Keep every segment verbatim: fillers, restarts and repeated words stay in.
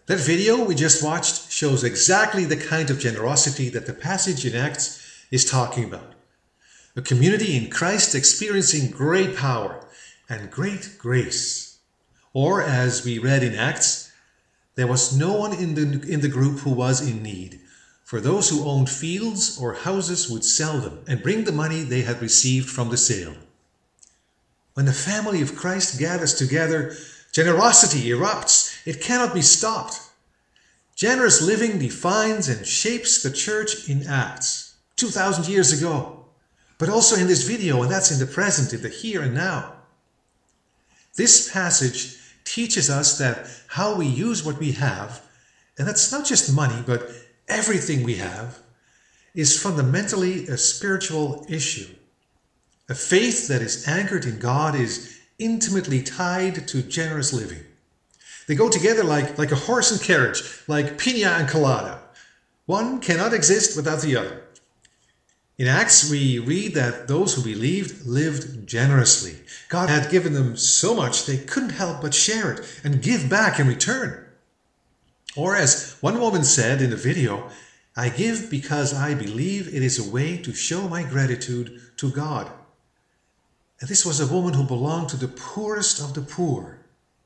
That video we just watched shows exactly the kind of generosity that the passage in Acts is talking about. A community in Christ experiencing great power and great grace. Or, as we read in Acts, there was no one in the, in the group who was in need, for those who owned fields or houses would sell them and bring the money they had received from the sale. When the family of Christ gathers together, generosity erupts. It cannot be stopped. Generous living defines and shapes the church in Acts, two thousand years ago, but also in this video, and that's in the present, in the here and now. This passage teaches us that how we use what we have, and that's not just money, but everything we have, is fundamentally a spiritual issue. A faith that is anchored in God is intimately tied to generous living. They go together like, like a horse and carriage, like piña and colada. One cannot exist without the other. In Acts, we read that those who believed lived generously. God had given them so much they couldn't help but share it and give back in return. Or as one woman said in the video, "I give because I believe it is a way to show my gratitude to God." And this was a woman who belonged to the poorest of the poor.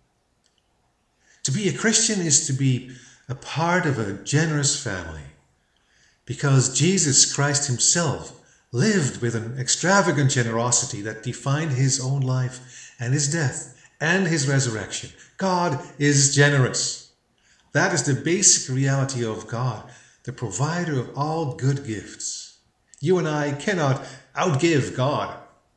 To be a Christian is to be a part of a generous family, because Jesus Christ himself lived with an extravagant generosity that defined his own life and his death and his resurrection. God is generous. That is the basic reality of God, the provider of all good gifts. You and I cannot outgive God.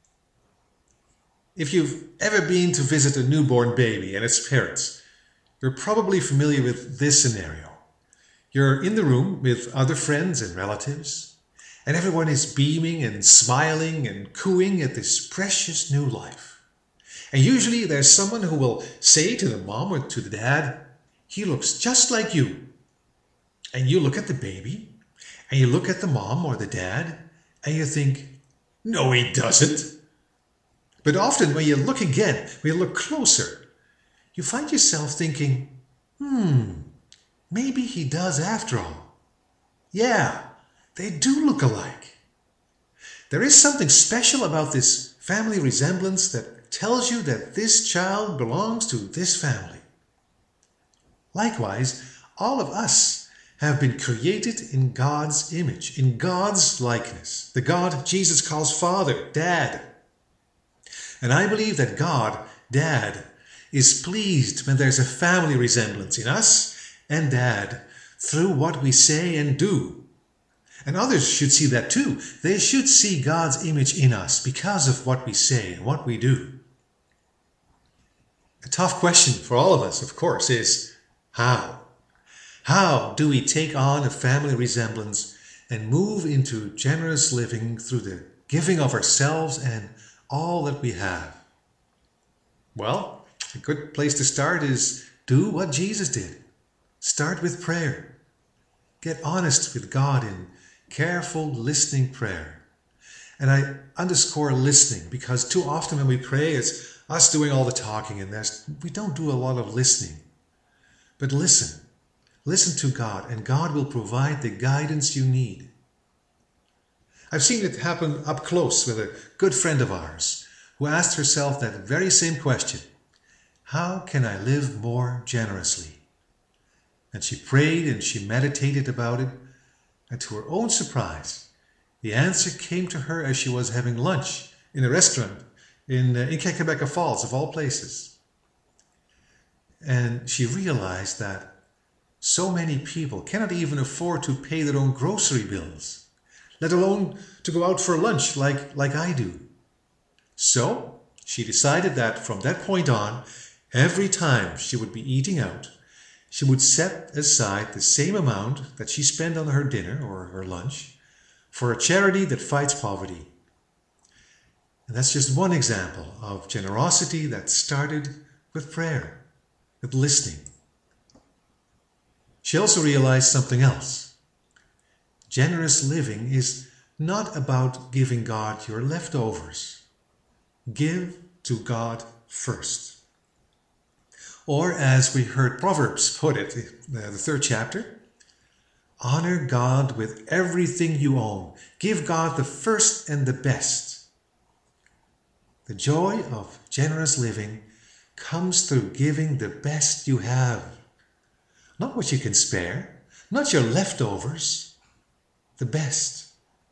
If you've ever been to visit a newborn baby and its parents, you're probably familiar with this scenario. You're in the room with other friends and relatives, and everyone is beaming and smiling and cooing at this precious new life. And usually there's someone who will say to the mom or to the dad, "He looks just like you." And you look at the baby, and you look at the mom or the dad, and you think, "No, he doesn't." But often when you look again, when you look closer, you find yourself thinking, hmm, maybe he does after all. Yeah, they do look alike. There is something special about this family resemblance that tells you that this child belongs to this family. Likewise, all of us have been created in God's image, in God's likeness, the God Jesus calls Father, Dad. And I believe that God, Dad, is pleased when there's a family resemblance in us and Dad through what we say and do. And others should see that too. They should see God's image in us because of what we say and what we do. A tough question for all of us, of course, is how? How do we take on a family resemblance and move into generous living through the giving of ourselves and all that we have? Well, a good place to start is do what Jesus did. Start with prayer. Get honest with God in careful listening prayer. And I underscore listening because too often when we pray, it's us doing all the talking and there's, we don't do a lot of listening. But listen. Listen to God and God will provide the guidance you need. I've seen it happen up close with a good friend of ours who asked herself that very same question. How can I live more generously? And she prayed and she meditated about it. And to her own surprise, the answer came to her as she was having lunch in a restaurant in, uh, in Quebec Falls, of all places. And she realized that so many people cannot even afford to pay their own grocery bills, let alone to go out for lunch like, like I do. So she decided that from that point on, every time she would be eating out, she would set aside the same amount that she spent on her dinner or her lunch for a charity that fights poverty. And that's just one example of generosity that started with prayer, with listening. She also realized something else. Generous living is not about giving God your leftovers. Give to God first. Or as we heard Proverbs put it, the third chapter, honor God with everything you own. Give God the first and the best. The joy of generous living comes through giving the best you have. Not what you can spare, not your leftovers, the best.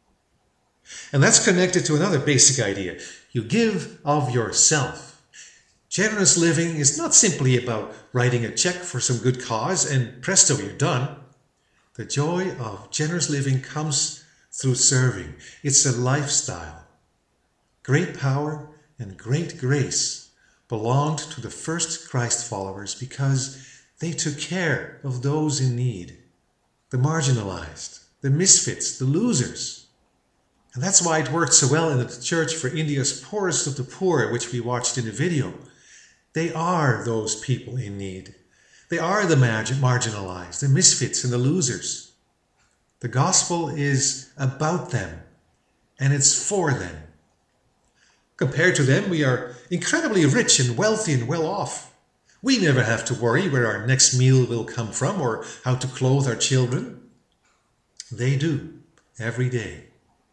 And that's connected to another basic idea. You give of yourself. Generous living is not simply about writing a check for some good cause and presto, you're done. The joy of generous living comes through serving. It's a lifestyle. Great power and great grace belonged to the first Christ followers because they took care of those in need, the marginalized, the misfits, the losers. And that's why it worked so well in the church for India's poorest of the poor, which we watched in the video. They are those people in need. They are the marginalized, the misfits and the losers. The gospel is about them, and it's for them. Compared to them, we are incredibly rich and wealthy and well off. We never have to worry where our next meal will come from or how to clothe our children. They do, every day.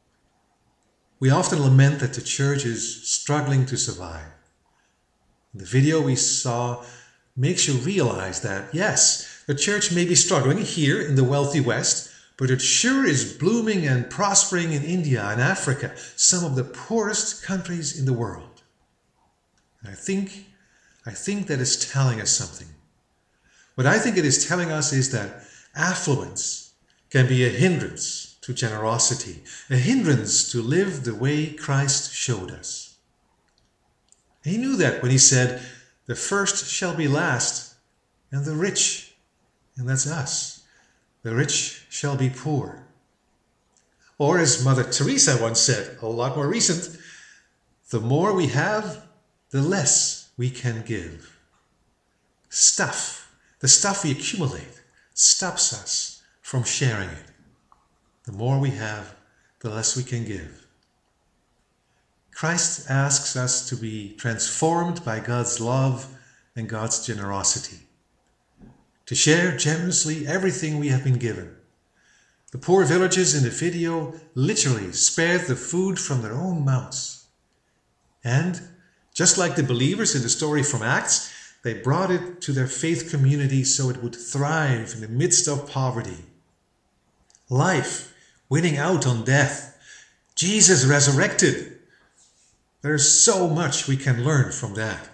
We often lament that the church is struggling to survive. The video we saw makes you realize that, yes, the church may be struggling here in the wealthy West, but it sure is blooming and prospering in India and Africa, some of the poorest countries in the world. And I think, I think that is telling us something. What I think it is telling us is that affluence can be a hindrance to generosity, a hindrance to live the way Christ showed us. He knew that when he said, the first shall be last, and the rich, and that's us, the rich shall be poor. Or as Mother Teresa once said, a lot more recent, the more we have, the less we can give. Stuff, the stuff we accumulate, stops us from sharing it. The more we have, the less we can give. Christ asks us to be transformed by God's love and God's generosity, to share generously everything we have been given. The poor villagers in the video literally spared the food from their own mouths. And just like the believers in the story from Acts, they brought it to their faith community so it would thrive in the midst of poverty. Life, winning out on death. Jesus resurrected. There's so much we can learn from that.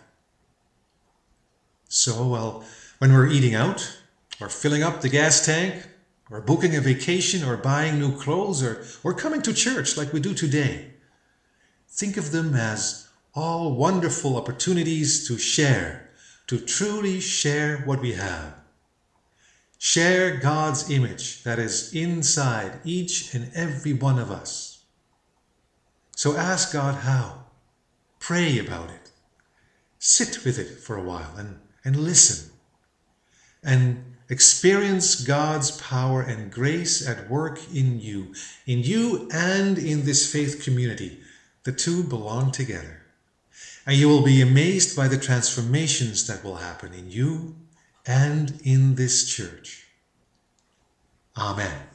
So, well, when we're eating out, or filling up the gas tank, or booking a vacation, or buying new clothes, or, or coming to church like we do today, think of them as all wonderful opportunities to share, to truly share what we have. Share God's image that is inside each and every one of us. So ask God how. Pray about it. Sit with it for a while and, and listen. And experience God's power and grace at work in you. In you and in this faith community. The two belong together. And you will be amazed by the transformations that will happen in you and in this church. Amen.